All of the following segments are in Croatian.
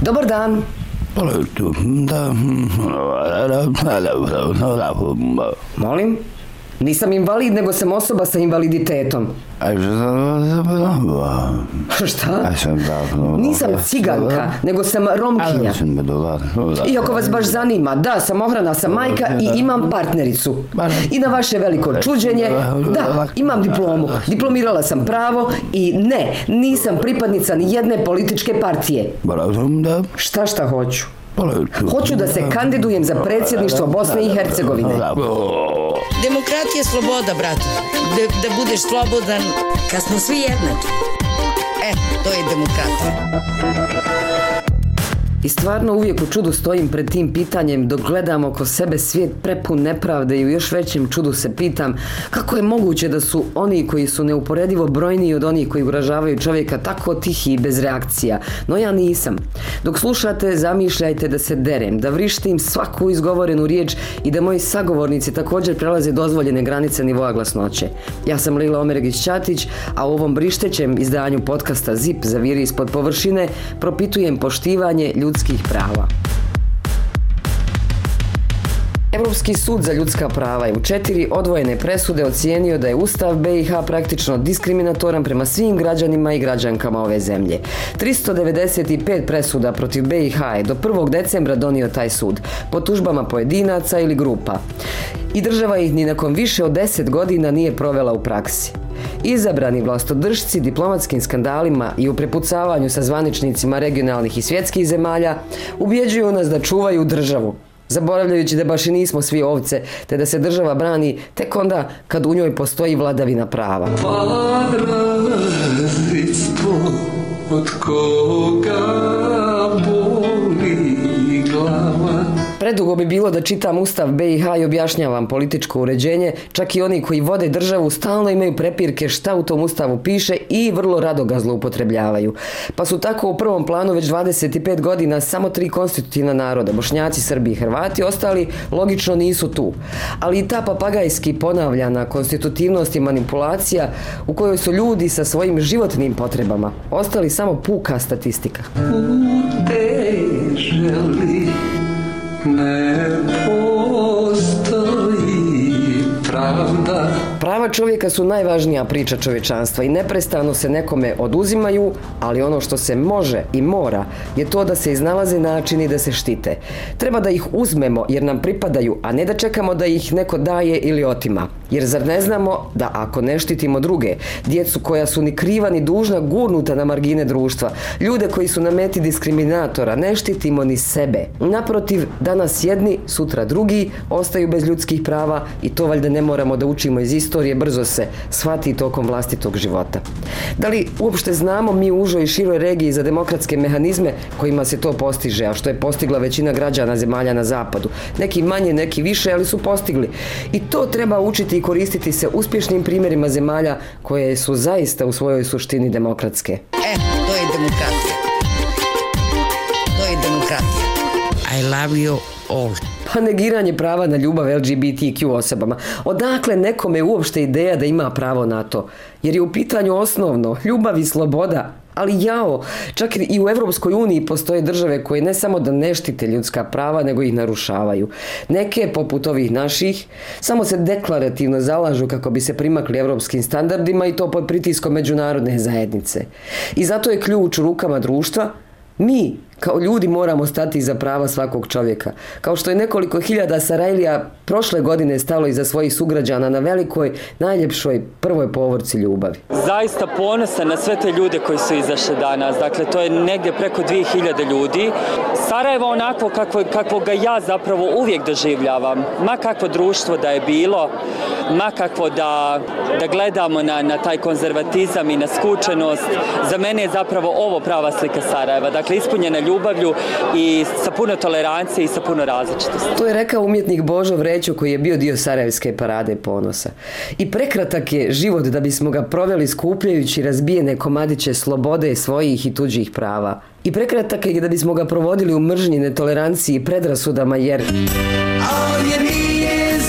Dobar dan. Molim? Nisam invalid, nego sam osoba sa invaliditetom. Šta? Nisam ciganka, nego sam Romkinja. Iako vas baš zanima, da, sam ohrana, sam majka i imam partnericu. I na vaše veliko čuđenje, da, imam diplomu. Diplomirala sam pravo i ne, nisam pripadnica ni jedne političke partije. Šta hoću? Hoću da se kandidujem za predsjedništvo Bosne i Hercegovine. Demokratija je sloboda, brate. Da budeš slobodan kad smo svi jednaki. To je demokratija. I stvarno uvijek u čudu stojim pred tim pitanjem dok gledam oko sebe svijet prepun nepravde i u još većem čudu se pitam kako je moguće da su oni koji su neuporedivo brojniji od onih koji ugrožavaju čovjeka tako tihi i bez reakcija. No ja nisam. Dok slušate, zamišljajte da se derem, da vrištim svaku izgovorenu riječ i da moji sagovornici također prelaze dozvoljene granice nivoa glasnoće. Ja sam Lila Omeregić-Ćatić, a u ovom brištećem izdanju podcasta ZIP Zaviri ispod površine propitujem poštivanje ljudskih prava. Europski sud za ljudska prava je u 4 odvojene presude ocijenio da je Ustav BiH praktično diskriminatoran prema svim građanima i građankama ove zemlje. 395 presuda protiv BiH je do 1. decembra donio taj sud, po tužbama pojedinaca ili grupa. I država ih ni nakon više od 10 godina nije provela u praksi. Izabrani vlastodržci diplomatskim skandalima i u prepucavanju sa zvaničnicima regionalnih i svjetskih zemalja ubjeđuju nas da čuvaju državu, zaboravljajući da baš i nismo svi ovce, te da se država brani tek onda kad u njoj postoji vladavina prava. Od koga boli glava. Predugo bi bilo da čitam Ustav BiH i objašnjavam političko uređenje, čak i oni koji vode državu stalno imaju prepirke šta u tom Ustavu piše i vrlo rado ga zloupotrebljavaju. Pa su tako u prvom planu već 25 godina samo 3 konstitutivna naroda, Bošnjaci, Srbi i Hrvati, ostali logično nisu tu. Ali i ta papagajski ponavljana konstitutivnost i manipulacija u kojoj su ljudi sa svojim životnim potrebama ostali samo puka statistika. Ne postoji pravda. Prava čovjeka su najvažnija priča čovječanstva i neprestano se nekome oduzimaju, ali ono što se može i mora je to da se iznalaze načini da se štite. Treba da ih uzmemo jer nam pripadaju, a ne da čekamo da ih neko daje ili otima. Jer zar ne znamo da ako ne štitimo druge, djecu koja su ni kriva ni dužna gurnuta na margine društva, ljude koji su na meti diskriminatora, ne štitimo ni sebe. Naprotiv, danas jedni, sutra drugi ostaju bez ljudskih prava i to valjda ne moramo da učimo iz istorije, brzo se shvati tokom vlastitog života. Da li uopšte znamo mi u užoj i široj regiji za demokratske mehanizme kojima se to postiže, a što je postigla većina građana zemalja na zapadu? Neki manje, neki više, ali su postigli. I to treba učiti i koristiti se uspješnim primjerima zemalja koje su zaista u svojoj suštini demokratske. To je demokratija. To je demokratija. I love you all. Pa negiranje prava na ljubav LGBTQ osobama. Odakle nekome uopšte ideja da ima pravo na to? Jer je u pitanju osnovno ljubav i sloboda. Ali čak i u Europskoj uniji postoje države koje ne samo da ne štite ljudska prava, nego ih narušavaju. Neke, poput ovih naših, samo se deklarativno zalažu kako bi se primakli europskim standardima i to pod pritiskom međunarodne zajednice. I zato je ključ u rukama društva. Mi, kao ljudi, moramo stati iza prava svakog čovjeka. Kao što je nekoliko hiljada Sarajlija prošle godine stalo iza svojih sugrađana na velikoj, najljepšoj prvoj povorci ljubavi. Zaista ponosan na sve te ljude koji su izašli danas. Dakle, to je negdje preko 2000 ljudi. Sarajevo onako kakvo ga ja zapravo uvijek doživljavam. Ma kakvo društvo da je bilo, ma kakvo da gledamo na taj konzervatizam i na skučenost. Za mene je zapravo ovo prava slika Sarajeva. Dakle, ispunjena ljubavlju i sa puno tolerancije i sa puno različitosti. To je rekao umjetnik Božo Vrećo koji je bio dio Sarajevske parade ponosa. I prekratak je život da bismo ga proveli skupljajući razbijene komadiće slobode svojih i tuđih prava. I prekratak je da bismo ga provodili u mržnji, netoleranciji i predrasudama jer...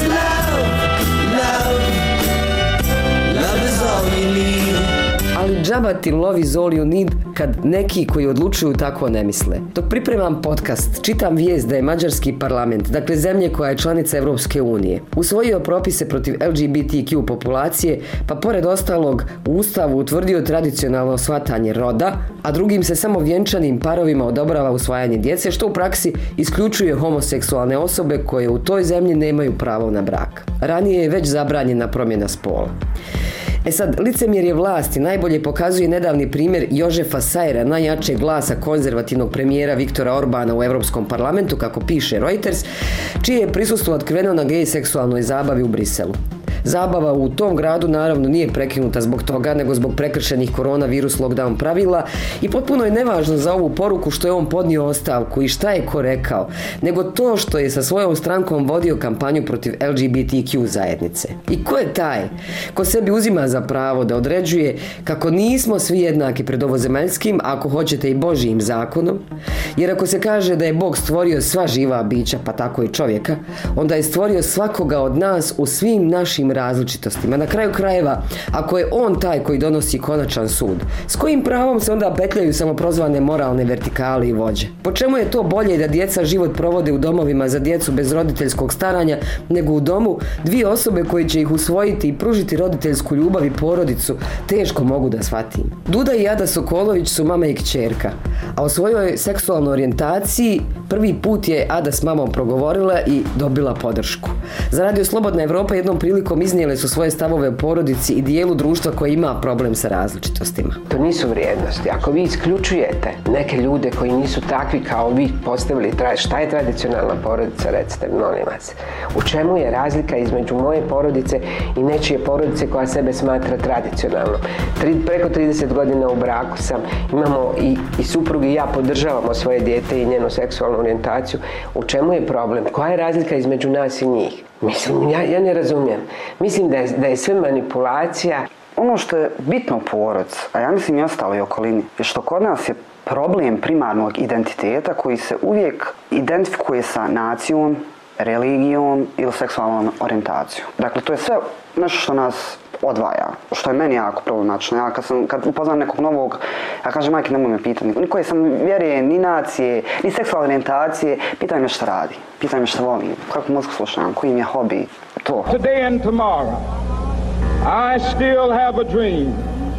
Ali Nabat il love is all you need kad neki koji odlučuju tako ne misle. Dok pripremam podcast, čitam vijest da je mađarski parlament, dakle zemlje koja je članica Europske unije, usvojio propise protiv LGBTQ populacije, pa pored ostalog u Ustavu utvrdio tradicionalno shvatanje roda, a drugim se samo vjenčanim parovima odobrava usvajanje djece, što u praksi isključuje homoseksualne osobe koje u toj zemlji nemaju pravo na brak. Ranije je već zabranjena promjena spola. Sad, licemjerje vlasti najbolje pokazuje nedavni primjer Jožefa Sajera, najjačeg glasa konzervativnog premijera Viktora Orbana u Europskom parlamentu, kako piše Reuters, čije je prisustvo otkriveno na gej seksualnoj zabavi u Briselu. Zabava u tom gradu naravno nije prekinuta zbog toga, nego zbog prekršenih koronavirus lockdown pravila i potpuno je nevažno za ovu poruku što je on podnio ostavku i šta je ko rekao, nego to što je sa svojom strankom vodio kampanju protiv LGBTQ zajednice. I ko je taj ko sebi uzima za pravo da određuje kako nismo svi jednaki pred ovozemaljskim, ako hoćete i Božijim zakonom, jer ako se kaže da je Bog stvorio sva živa bića, pa tako i čovjeka, onda je stvorio svakoga od nas u svim našim različitostima. Na kraju krajeva, ako je on taj koji donosi konačan sud, s kojim pravom se onda petljaju samoprozvane moralne vertikale i vođe? Po čemu je to bolje da djeca život provode u domovima za djecu bez roditeljskog staranja, nego u domu dvije osobe koje će ih usvojiti i pružiti roditeljsku ljubav i porodicu, teško mogu da shvatim. Duda i Ada Sokolović su mama i kćerka, a o svojoj seksualnoj orijentaciji prvi put je Ada s mamom progovorila i dobila podršku. Za Radio Slobodna Evropa jednom prilikom iznijele su svoje stavove o porodici i dijelu društva koje ima problem sa različitostima. To nisu vrijednosti. Ako vi isključujete neke ljude koji nisu takvi kao vi postavili, šta je tradicionalna porodica, recite, molim vas. U čemu je razlika između moje porodice i nečije porodice koja sebe smatra tradicionalnom? Preko 30 godina u braku sam, imamo i suprug i ja podržavamo svoje dijete i njenu seksualnu orijentaciju. U čemu je problem? Koja je razlika između nas i njih? Mislim, ja ne razumijem. Mislim da je sve manipulacija. Ono što je bitno u porodcu, a ja mislim i ostaloj okolini, je što kod nas je problem primarnog identiteta koji se uvijek identifikuje sa nacijom, religijom ili seksualnom orijentacijom. Dakle, to je sve nešto što nas odvaja, što je meni jako problematično. Ja kad upoznam nekog novog, ja kažem, majke, nemoj me pitati, ni koje sam vjeruje, ni nacije, ni seksualne orijentacije, pitaj me šta radi, pitaj me šta volim, kakvu muziku slušam, koji im je hobi, to. Today and tomorrow, I still have a dream.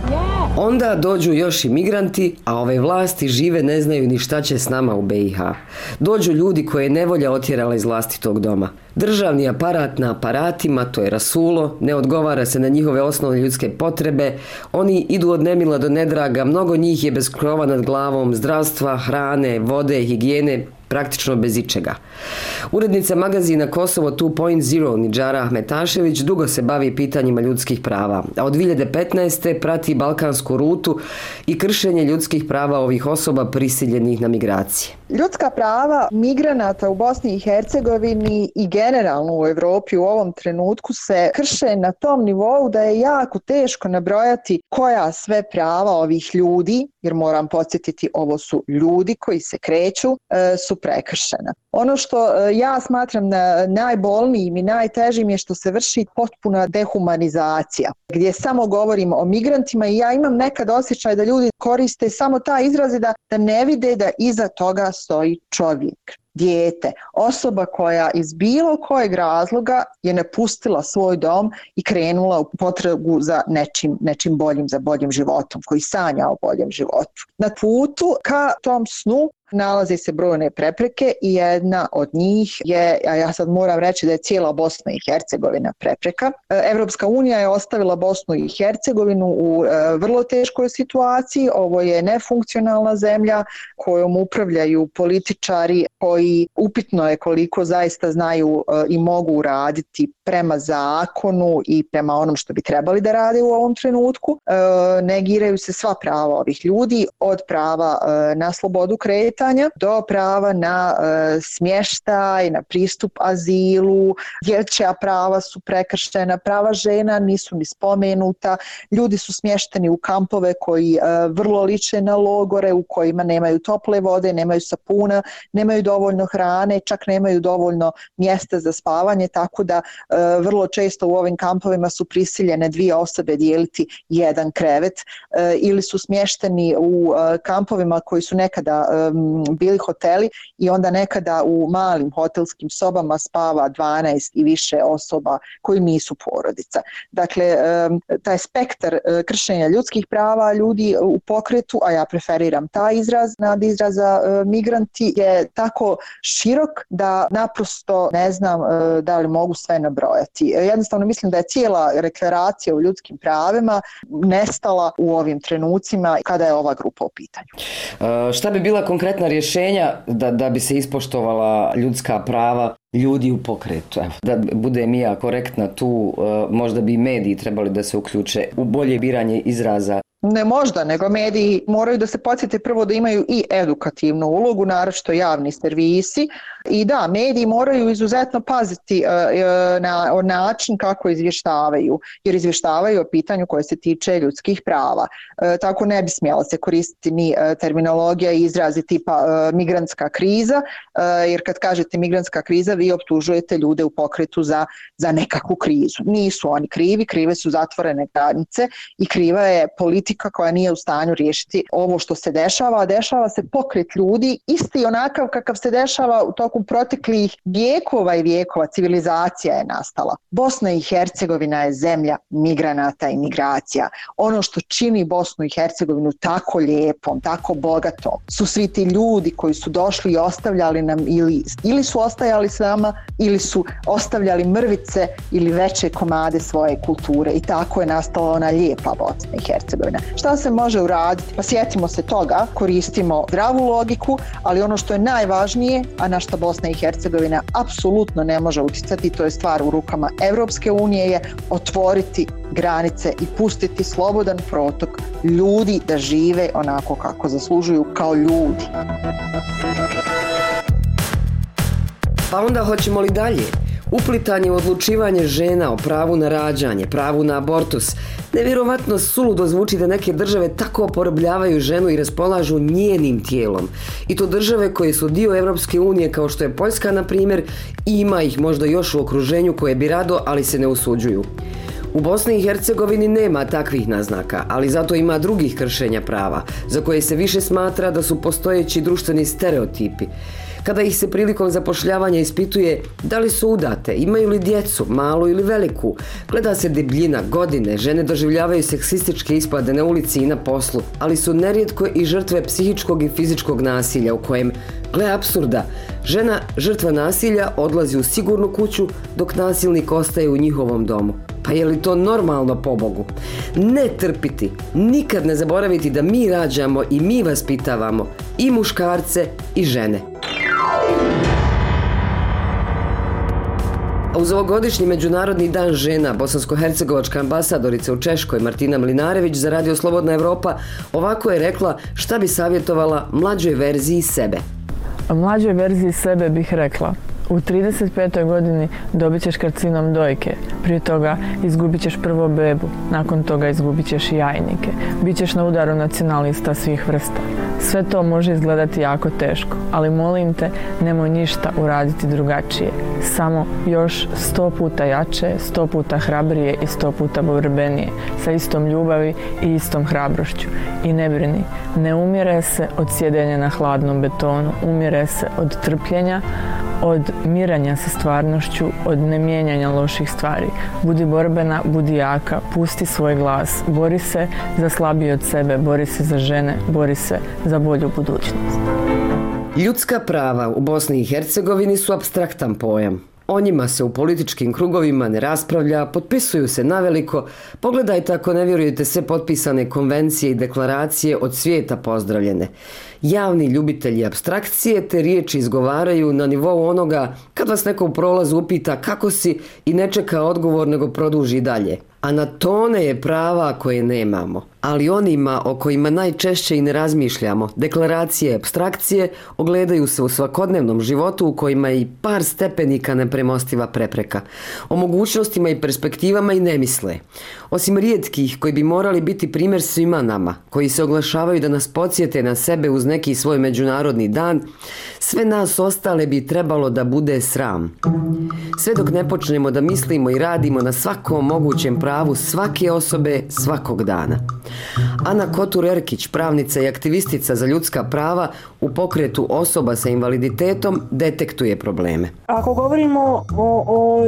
Onda dođu još i migranti, a ove vlasti žive ne znaju ni šta će s nama u BiH. Dođu ljudi koje je nevolja otjerala iz vlastitog doma. Državni aparat na aparatima, to je rasulo, ne odgovara se na njihove osnovne ljudske potrebe, oni idu od nemila do nedraga, mnogo njih je bez krova nad glavom, zdravstva, hrane, vode, higijene, praktično bez ičega. Urednica magazina Kosovo 2.0 Nidžara Ahmetašević dugo se bavi pitanjima ljudskih prava, a od 2015. prati balkansku rutu i kršenje ljudskih prava ovih osoba prisiljenih na migracije. Ljudska prava migranata u Bosni i Hercegovini i generalno u Europi u ovom trenutku se krše na tom nivou da je jako teško nabrojati koja sve prava ovih ljudi, jer moram podsjetiti, ovo su ljudi koji se kreću, su prekršena. Ono što ja smatram najbolnijim i najtežim je što se vrši potpuna dehumanizacija, gdje samo govorimo o migrantima i ja imam nekad osjećaj da ljudi koriste samo taj izraz da ne vide da iza toga stoji čovjek, dijete, osoba koja iz bilo kojeg razloga je napustila svoj dom i krenula u potragu za nečim boljim, za boljim životom, koji sanja o boljem životu. Na putu ka tom snu nalaze se brojne prepreke i jedna od njih je, a ja sad moram reći da je cijela Bosna i Hercegovina prepreka. Evropska unija je ostavila Bosnu i Hercegovinu u vrlo teškoj situaciji. Ovo je nefunkcionalna zemlja kojom upravljaju političari koji upitno je koliko zaista znaju i mogu raditi prema zakonu i prema onom što bi trebali da rade u ovom trenutku. Negiraju se sva prava ovih ljudi, od prava na slobodu kretanja do prava na smještaj, na pristup azilu, dječja prava su prekršena, prava žena nisu ni spomenuta, ljudi su smješteni u kampove koji vrlo liče na logore, u kojima nemaju tople vode, nemaju sapuna, nemaju dovoljno dovoljno hrane, čak nemaju dovoljno mjesta za spavanje, tako da vrlo često u ovim kampovima su prisiljene 2 osobe dijeliti jedan krevet ili su smješteni u kampovima koji su nekada bili hoteli i onda nekada u malim hotelskim sobama spava 12 i više osoba koji nisu porodica. Dakle, taj spektar kršenja ljudskih prava ljudi u pokretu, a ja preferiram taj izraz nad izraza migranti, je tako širok da naprosto ne znam da li mogu sve nabrojati. Jednostavno mislim da je cijela deklaracija o ljudskim pravima nestala u ovim trenucima kada je ova grupa u pitanju. Šta bi bila konkretna rješenja da bi se ispoštovala ljudska prava ljudi u pokretu? Evo, da budem i ja korektna tu, možda bi i mediji trebali da se uključe u bolje biranje izraza. Ne možda, nego mediji moraju da se podsjete prvo da imaju i edukativnu ulogu, naročito javni servisi. I da, mediji moraju izuzetno paziti na način kako izvještavaju, jer izvještavaju o pitanju koje se tiče ljudskih prava. Tako ne bi smjela se koristiti ni terminologija i izrazi tipa migrantska kriza, jer kad kažete migrantska kriza vi optužujete ljude u pokretu za nekakvu krizu. Nisu oni krivi, krive su zatvorene granice i kriva je politika koja nije u stanju riješiti ovo što se dešava, a dešava se pokret ljudi isti onakav kakav se dešava u toku proteklih vijekova i vijekova. Civilizacija je nastala. Bosna i Hercegovina je zemlja migranata i migracija. Ono što čini Bosnu i Hercegovinu tako lijepom, tako bogatom, su svi ti ljudi koji su došli i ostavljali nam ili su ostajali s nama ili su ostavljali mrvice ili veće komade svoje kulture i tako je nastala ona lijepa Bosna i Hercegovina. Šta se može uraditi? Pa sjetimo se toga, koristimo zdravu logiku, ali ono što je najvažnije, a na što Bosna i Hercegovina apsolutno ne može utjecati, to je stvar u rukama Europske unije, je otvoriti granice i pustiti slobodan protok ljudi da žive onako kako zaslužuju kao ljudi. Pa onda hoćemo li dalje? Uplitanje u odlučivanje žena o pravu na rađanje, pravu na abortus. Nevjerovatno suludo zvuči da neke države tako oporobljavaju ženu i raspolažu njenim tijelom. I to države koje su dio Europske unije kao što je Poljska, na primjer, i ima ih možda još u okruženju koje bi rado, ali se ne usuđuju. U Bosni i Hercegovini nema takvih naznaka, ali zato ima drugih kršenja prava, za koje se više smatra da su postojeći društveni stereotipi. Kada ih se prilikom zapošljavanja ispituje da li su udate, imaju li djecu, malu ili veliku, gleda se debljina, godine, žene doživljavaju seksističke ispade na ulici i na poslu, ali su nerijetko i žrtve psihičkog i fizičkog nasilja u kojem, gle apsurda, žena žrtva nasilja odlazi u sigurnu kuću dok nasilnik ostaje u njihovom domu. Pa je li to normalno, pobogu? Ne trpiti, nikad ne zaboraviti da mi rađamo i mi vaspitavamo i muškarce i žene. A uz ovogodišnji Međunarodni dan žena, bosansko-hercegovačka ambasadorica u Češkoj Martina Mlinarević za Radio Slobodna Evropa ovako je rekla šta bi savjetovala mlađoj verziji sebe. Mlađoj verziji sebe bih rekla: u 35. godini dobit ćeš karcinom dojke, prije toga izgubit ćeš prvo bebu, nakon toga izgubit ćeš i jajnike, bit ćeš na udaru nacionalista svih vrsta. Sve to može izgledati jako teško, ali molim te, nemoj ništa uraditi drugačije. Samo još 100 puta jače, 100 puta hrabrije i 100 puta borbenije, sa istom ljubavi i istom hrabrošću. I ne brini, ne umire se od sjedenja na hladnom betonu, umire se od trpljenja, od miranja sa stvarnošću, od nemijenjanja loših stvari. Budi borbena, budi jaka, pusti svoj glas, bori se za slabije od sebe, bori se za žene, bori se za bolju budućnost. Ljudska prava u Bosni i Hercegovini su apstraktan pojam. O njima se u političkim krugovima ne raspravlja, potpisuju se naveliko. Pogledajte ako ne vjerujete sve potpisane konvencije i deklaracije od svijeta pozdravljene. Javni ljubitelji apstrakcije te riječi izgovaraju na nivou onoga kad vas neko u prolazu upita kako si i ne čeka odgovor nego produži dalje. A na tone je prava koje nemamo. ali onima o kojima najčešće i ne razmišljamo. Deklaracije, apstrakcije ogledaju se u svakodnevnom životu u kojima je i par stepenika nepremostiva prepreka. O mogućnostima i perspektivama i ne misle. Osim rijetkih koji bi morali biti primjer svima nama, koji se oglašavaju da nas podsjete na sebe uz neki svoj međunarodni dan, sve nas ostale bi trebalo da bude sram. Sve dok ne počnemo da mislimo i radimo na svakom mogućem pravu svake osobe svakog dana. Ana Kotur-Erkić, pravnica i aktivistica za ljudska prava u pokretu osoba sa invaliditetom, detektuje probleme. Ako govorimo o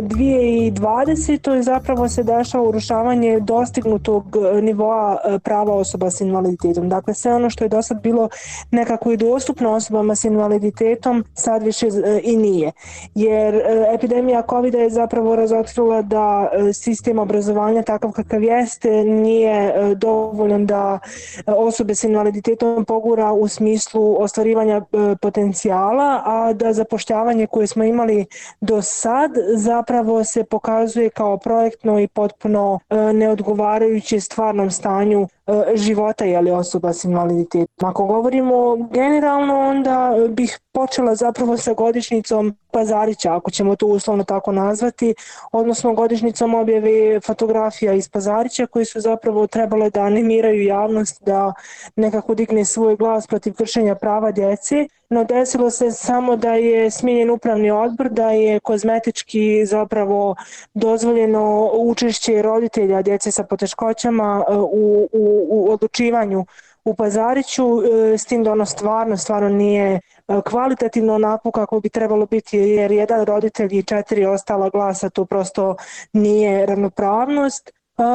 2020. zapravo se dešava urušavanje dostignutog nivoa prava osoba s invaliditetom. Dakle, sve ono što je do sad bilo nekako i dostupno osobama s invaliditetom, sad više i nije. Jer epidemija COVID je zapravo razotkrila da sistem obrazovanja takav kakav jeste nije dovoljan da osobe s invaliditetom pogura u smislu ostvarivanja potencijala, a da zapošljavanje koje smo imali do sad zapravo se pokazuje kao projektno i potpuno neodgovarajuće stvarnom stanju života osoba s invaliditetom. Ako govorimo generalno, onda bih počela zapravo sa godišnjicom Pazarića, ako ćemo to uslovno tako nazvati, odnosno godišnjicom objave fotografija iz Pazarića koji su zapravo trebale da animiraju javnost da nekako digne svoj glas protiv kršenja prava djece. No desilo se samo da je smijenjen upravni odbor, da je kozmetički zapravo dozvoljeno učešće roditelja djece sa poteškoćama u odlučivanju u Pazariću, s tim da ono stvarno nije kvalitativno onako kako bi trebalo biti, jer jedan roditelj i 4 ostala glasa, to prosto nije ravnopravnost.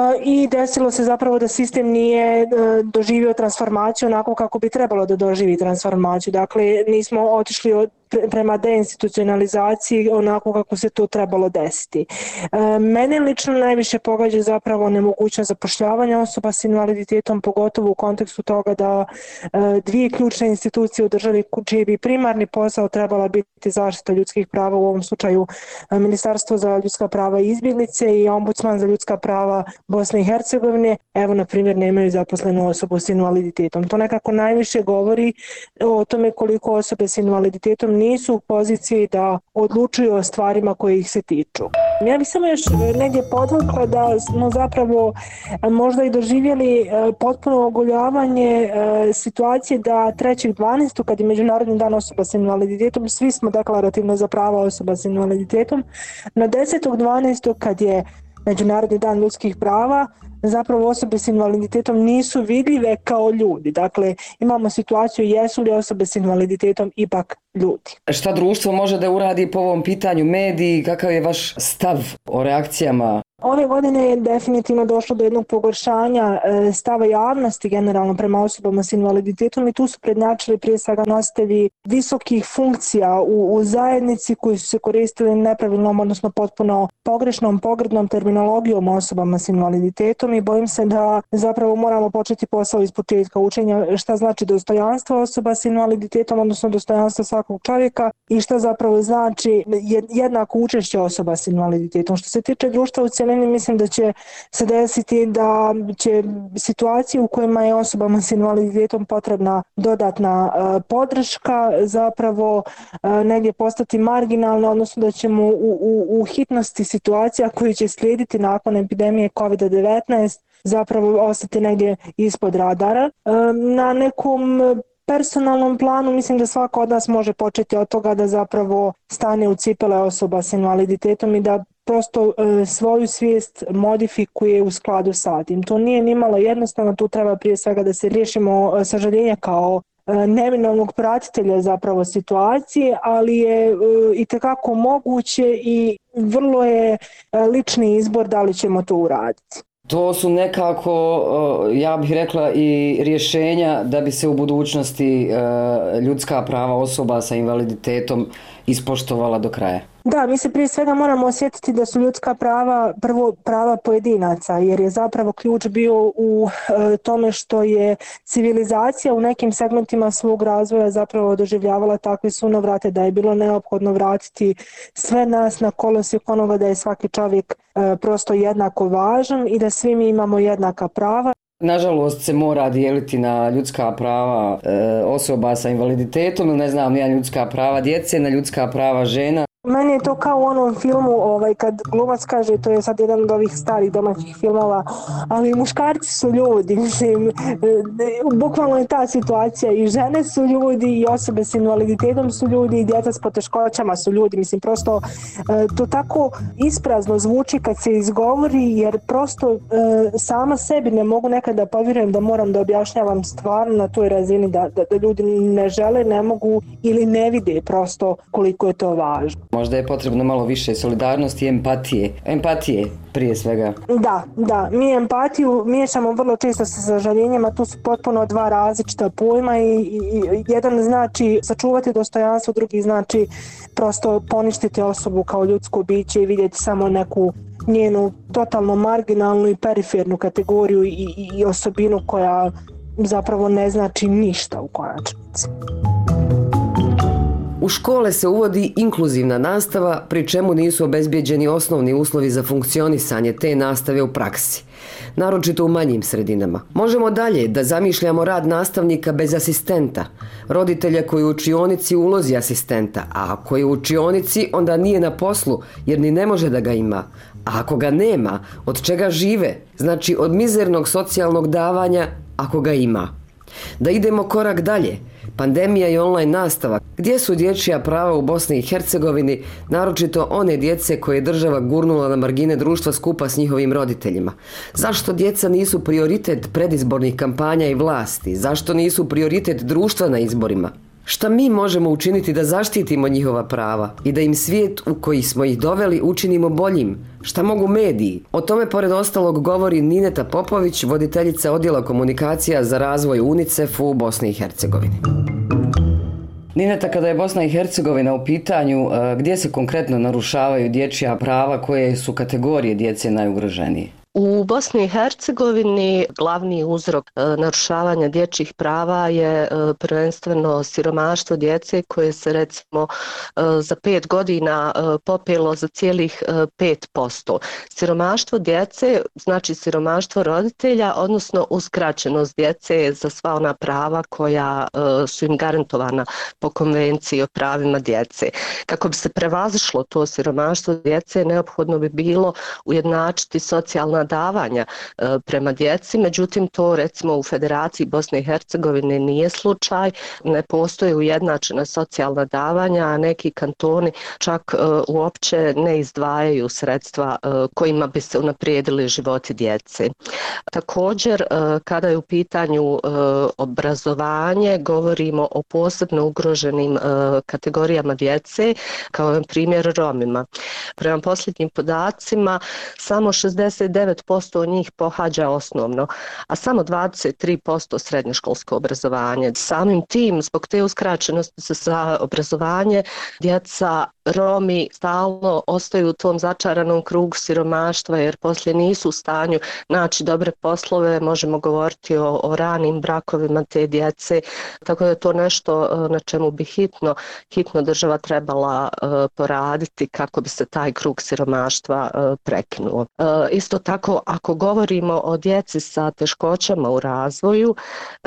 I desilo se zapravo da sistem nije doživio transformaciju onako kako bi trebalo da doživi transformaciju. Dakle, nismo otišli prema deinstitucionalizaciji onako kako se to trebalo desiti. Mene lično najviše pogađa zapravo nemogućnost zapošljavanja osoba s invaliditetom, pogotovo u kontekstu toga da dvije ključne institucije u državi čiji bi primarni posao trebala biti zaštita ljudskih prava, u ovom slučaju Ministarstvo za ljudska prava i izbjeglice i Ombudsman za ljudska prava Bosne i Hercegovine, evo na primjer nemaju zaposlenu osobu s invaliditetom. To nekako najviše govori o tome koliko osobe s invaliditetom nisu u poziciji da odlučuju o stvarima koje ih se tiču. Ja bih samo još negdje podvukla da smo zapravo možda i doživjeli potpuno ogoljavanje situacije da 3.12. kad je Međunarodni dan osoba s invaliditetom, svi smo deklarativno za prava osoba s invaliditetom, na 10.12. kad je Međunarodni dan ljudskih prava, zapravo osobe s invaliditetom nisu vidljive kao ljudi. Dakle, imamo situaciju jesu li osobe s invaliditetom ipak ljudi. Šta društvo može da uradi po ovom pitanju, mediji, kakav je vaš stav o reakcijama? Ove godine je definitivno došlo do jednog pogoršanja stava javnosti generalno prema osobama s invaliditetom i tu su prednjačili prije svega nositelji visokih funkcija u zajednici koji su se koristili nepravilnom, odnosno potpuno pogrešnom, pogrdnom terminologijom osobama s invaliditetom i bojim se da zapravo moramo početi posao iz početka učenja šta znači dostojanstvo osoba s invaliditetom, odnosno dostojanstvo svakog čovjeka i šta zapravo znači jednako učešće osoba s invaliditetom. Što se tiče društva u cjelini, mislim da će se desiti da će situacije u kojima je osobama s invaliditetom potrebna dodatna podrška zapravo negdje postati marginalna, odnosno da ćemo u hitnosti situacija koji će slijediti nakon epidemije COVID-19 zapravo ostati negdje ispod radara. Na nekom personalnom planu mislim da svako od nas može početi od toga da zapravo stane u cipele osoba s invaliditetom i da prosto svoju svijest modifikuje u skladu sa tim. To nije nimalo jednostavno, tu treba prije svega da se riješimo sažaljenja kao neminovnog pratitelja zapravo situacije, ali je itekako moguće i vrlo je lični izbor da li ćemo to uraditi. To su nekako, ja bih rekla, i rješenja da bi se u budućnosti ljudska prava osoba sa invaliditetom ispoštovala do kraja. Da, mi se prije svega moramo osjetiti da su ljudska prava prvo prava pojedinaca, jer je zapravo ključ bio u tome što je civilizacija u nekim segmentima svog razvoja zapravo doživljavala takve sunovrate da je bilo neophodno vratiti sve nas na kolosijek onoga da je svaki čovjek prosto jednako važan i da svi mi imamo jednaka prava. Nažalost se mora dijeliti na ljudska prava osoba sa invaliditetom ili ne znam, na ljudska prava djece, na ljudska prava žena. Meni je to kao u onom filmu kad glumac kaže, to je sad jedan od ovih starih domaćih filmova, ali muškarci su ljudi, mislim, bukvalno je ta situacija, i žene su ljudi, i osobe s invaliditetom su ljudi, i djeca s poteškoćama su ljudi, mislim, prosto to tako isprazno zvuči kad se izgovori, jer prosto sama sebi ne mogu nekada da povjerujem da moram da objašnjavam stvarno na toj razini da ljudi ne žele, ne mogu ili ne vide prosto koliko je to važno. Možda je potrebno malo više solidarnosti i empatije. Empatije prije svega. Da. Mi empatiju miješamo vrlo često sa sažaljenjem, a tu su potpuno dva različita pojma i jedan znači sačuvati dostojanstvo, drugi znači prosto poništiti osobu kao ljudsko biće i vidjeti samo neku njenu totalno marginalnu i perifernu kategoriju i osobinu koja zapravo ne znači ništa u konačnici. U škole se uvodi inkluzivna nastava, pri čemu nisu obezbijeđeni osnovni uslovi za funkcionisanje te nastave u praksi, naročito u manjim sredinama. Možemo dalje da zamišljamo rad nastavnika bez asistenta, roditelja koji u učionici ulozi asistenta, a ako je u učionici onda nije na poslu jer ni ne može da ga ima. A ako ga nema, od čega žive? Znači od mizernog socijalnog davanja ako ga ima. Da idemo korak dalje. Pandemija i online nastava. Gdje su dječja prava u Bosni i Hercegovini, naročito one djece koje je država gurnula na margine društva skupa s njihovim roditeljima? Zašto djeca nisu prioritet predizbornih kampanja i vlasti? Zašto nisu prioritet društva na izborima? Šta mi možemo učiniti da zaštitimo njihova prava i da im svijet u koji smo ih doveli učinimo boljim? Šta mogu mediji? O tome pored ostalog govori Nineta Popović, voditeljica odjela komunikacija za razvoj UNICEF u Bosni i Hercegovini. Nineta, kada je Bosna i Hercegovina u pitanju, gdje se konkretno narušavaju dječja prava, koje su kategorije djece najugroženije? U Bosni i Hercegovini glavni uzrok narušavanja dječjih prava je prvenstveno siromaštvo djece koje se recimo za 5 godina popelo za cijelih 5%. Siromaštvo djece znači siromaštvo roditelja, odnosno uskraćenost djece za sva ona prava koja su im garantovana po Konvenciji o pravima djece. Kako bi se prevazišlo to siromaštvo djece, neophodno bi bilo ujednačiti socijalna davanja prema djeci, međutim to recimo u Federaciji Bosne i Hercegovine nije slučaj, ne postoje ujednačena socijalna davanja, a neki kantoni čak uopće ne izdvajaju sredstva kojima bi se unaprijedili životi djece. Također, kada je u pitanju obrazovanje, govorimo o posebno ugroženim kategorijama djece, kao na primjer Romima. Prema posljednjim podacima, samo 69% njih pohađa osnovno, a samo 23% srednjoškolsko obrazovanje. Samim tim, zbog te uskraćenosti za obrazovanje, djeca Romi stalno ostaju u tom začaranom krugu siromaštva jer poslije nisu u stanju naći dobre poslove, možemo govoriti o ranim brakovima te djece, tako da je to nešto na čemu bi hitno država trebala poraditi kako bi se taj krug siromaštva prekinuo. Isto tako, ako govorimo o djeci sa teškoćama u razvoju,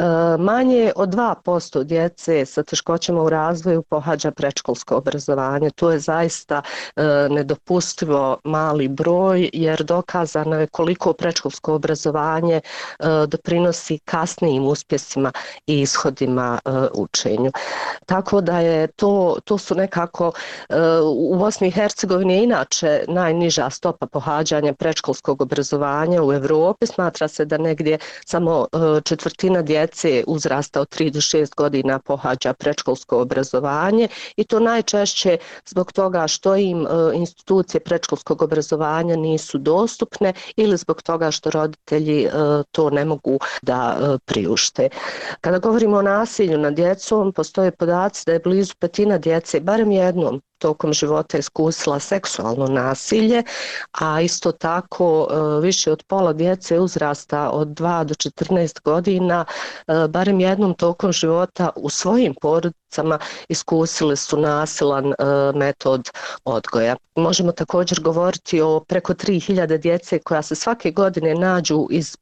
manje od 2% djece sa teškoćama u razvoju pohađa predškolsko obrazovanje. To je zaista nedopustivo mali broj jer dokazano je koliko predškolsko obrazovanje doprinosi kasnijim uspjesima i ishodima učenju. Tako da je to su nekako u Bosni i Hercegovini je inače najniža stopa pohađanja predškolskog obrazovanja u Europi. Smatra se da negdje samo četvrtina djece uzrasta od 3 do 6 godina pohađa predškolsko obrazovanje i to najčešće zbog toga što im institucije predškolskog obrazovanja nisu dostupne ili zbog toga što roditelji to ne mogu da priušte. Kada govorimo o nasilju nad djecom, postoje podaci da je blizu petina djece, barem jednom tokom života iskusila seksualno nasilje, a isto tako više od pola djece uzrasta od 2 do 14 godina, barem jednom tokom života u svojim porodicama iskusili su nasilan metod odgoja. Možemo također govoriti o preko 3000 djece koja se svake godine nađu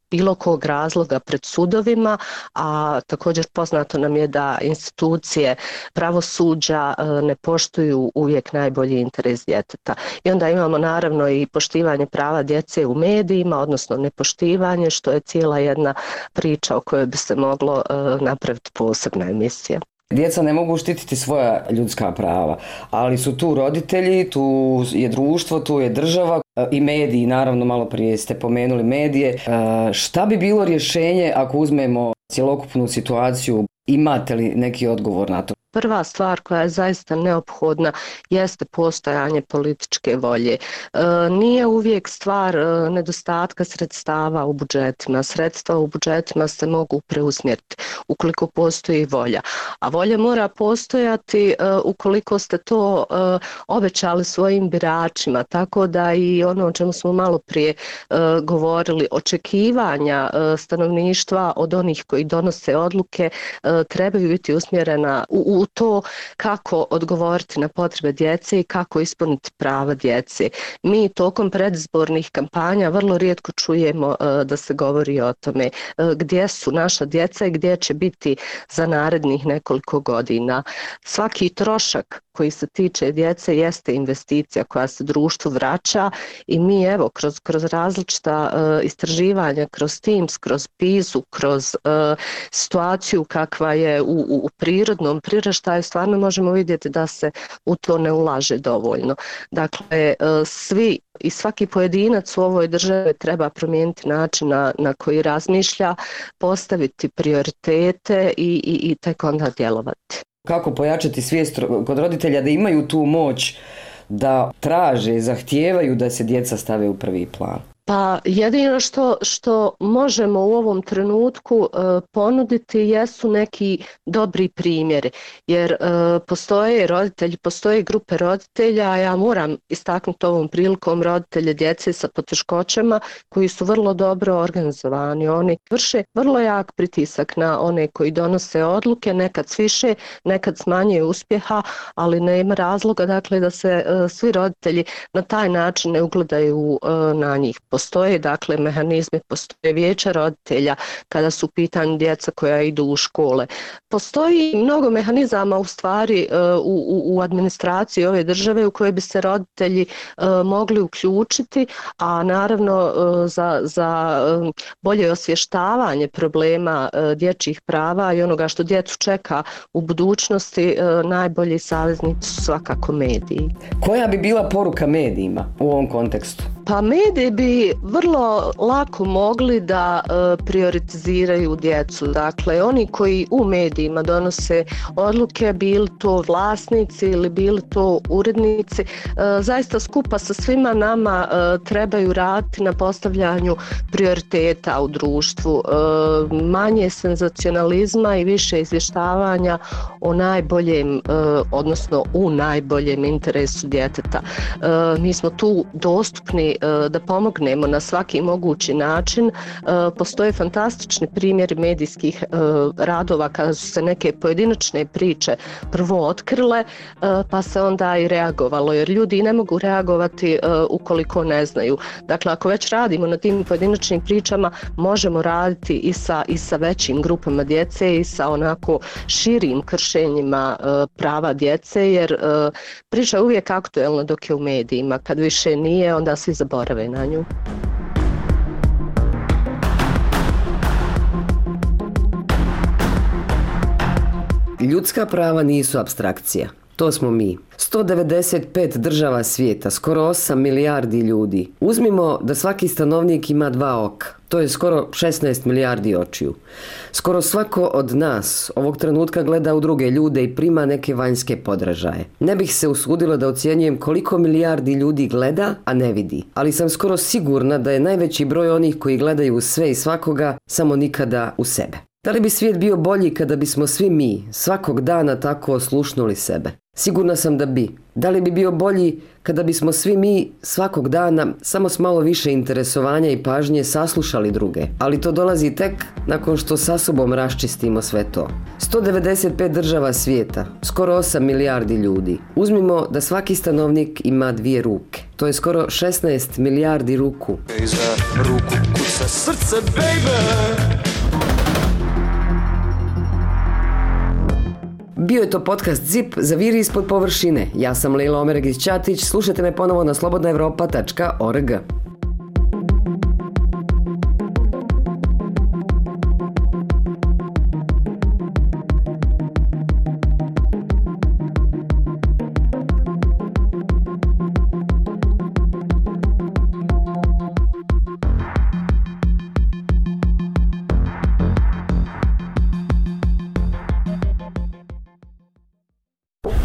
bilo kog razloga pred sudovima, a također poznato nam je da institucije pravosuđa ne poštuju uvijek najbolji interes djeteta. I onda imamo naravno i poštivanje prava djece u medijima, odnosno nepoštivanje, što je cijela jedna priča o kojoj bi se moglo napraviti posebna emisija. Djeca ne mogu štititi svoja ljudska prava, ali su tu roditelji, tu je društvo, tu je država i mediji, naravno malo prije ste pomenuli medije. Šta bi bilo rješenje ako uzmemo cjelokupnu situaciju? Imate li neki odgovor na to? Prva stvar koja je zaista neophodna jeste postojanje političke volje. Nije uvijek stvar nedostatka sredstava u budžetima. Sredstva u budžetima se mogu preusmjeriti ukoliko postoji volja. A volja mora postojati ukoliko ste to obećali svojim biračima. Tako da i ono o čemu smo malo prije govorili, očekivanja stanovništva od onih koji donose odluke trebaju biti usmjerena u to kako odgovoriti na potrebe djece i kako ispuniti prava djece. Mi tokom predizbornih kampanja vrlo rijetko čujemo da se govori o tome gdje su naša djeca i gdje će biti za narednih nekoliko godina. Svaki trošak koji se tiče djece jeste investicija koja se društvu vraća i mi evo kroz različita istraživanja, kroz Teams, kroz PISA, kroz situaciju kakva je u prirodnom priraštaju stvarno možemo vidjeti da se u to ne ulaže dovoljno. Dakle, svi i svaki pojedinac u ovoj državi treba promijeniti način na koji razmišlja, postaviti prioritete i tek onda djelovati. Kako pojačati svijest kod roditelja da imaju tu moć da traže, zahtijevaju da se djeca stave u prvi plan? Pa jedino što možemo u ovom trenutku ponuditi jesu neki dobri primjeri, jer postoje roditelji, postoje grupe roditelja, a ja moram istaknuti ovom prilikom roditelje djece sa poteškoćama koji su vrlo dobro organizovani. Oni vrše vrlo jak pritisak na one koji donose odluke, nekad s više, nekad s manje uspjeha, ali nema razloga dakle da se svi roditelji na taj način ne ugledaju na njih. Postoje dakle mehanizmi, postoje vijeća roditelja kada su u pitanju djeca koja idu u škole. Postoji mnogo mehanizama u stvari u administraciji ove države u koje bi se roditelji mogli uključiti, a naravno za bolje osvještavanje problema dječjih prava i onoga što djecu čeka u budućnosti, najbolji saveznici su svakako mediji. Koja bi bila poruka medijima u ovom kontekstu? Pa mediji bi vrlo lako mogli da prioritiziraju djecu. Dakle, oni koji u medijima donose odluke, bili to vlasnici ili bili to urednici, zaista skupa sa svima nama trebaju raditi na postavljanju prioriteta u društvu. Manje senzacionalizma i više izvještavanja o najboljem, odnosno u najboljem interesu djeteta. Mi smo tu dostupni da pomognemo na svaki mogući način. Postoje fantastični primjeri medijskih radova kada su se neke pojedinačne priče prvo otkrile, pa se onda i reagovalo, jer ljudi ne mogu reagovati ukoliko ne znaju. Dakle, ako već radimo na tim pojedinačnim pričama, možemo raditi i sa većim grupama djece i sa onako širim kršenjima prava djece, jer priča je uvijek aktuelna dok je u medijima. Kad više nije, onda svi zaborave na nju. Ljudska prava nisu apstrakcija. To smo mi. 195 država svijeta, skoro 8 milijardi ljudi. Uzmimo da svaki stanovnik ima 2 oka. To je skoro 16 milijardi očiju. Skoro svako od nas ovog trenutka gleda u druge ljude i prima neke vanjske podražaje. Ne bih se usudila da ocjenjujem koliko milijardi ljudi gleda, a ne vidi. Ali sam skoro sigurna da je najveći broj onih koji gledaju sve i svakoga, samo nikada u sebe. Da li bi svijet bio bolji kada bismo svi mi svakog dana tako oslušnuli sebe? Sigurna sam da bi. Da li bi bio bolji kada bismo svi mi svakog dana samo s malo više interesovanja i pažnje saslušali druge? Ali to dolazi tek nakon što sa sobom raščistimo sve to. 195 država svijeta, skoro 8 milijardi ljudi. Uzmimo da svaki stanovnik ima 2 ruke. To je skoro 16 milijardi ruku. Iza ruku kuca srce, baby. Bio je to podcast ZIP Zaviri ispod površine. Ja sam Lejla Omeregić-Ćatić. Slušajte me ponovo na slobodnaevropa.org.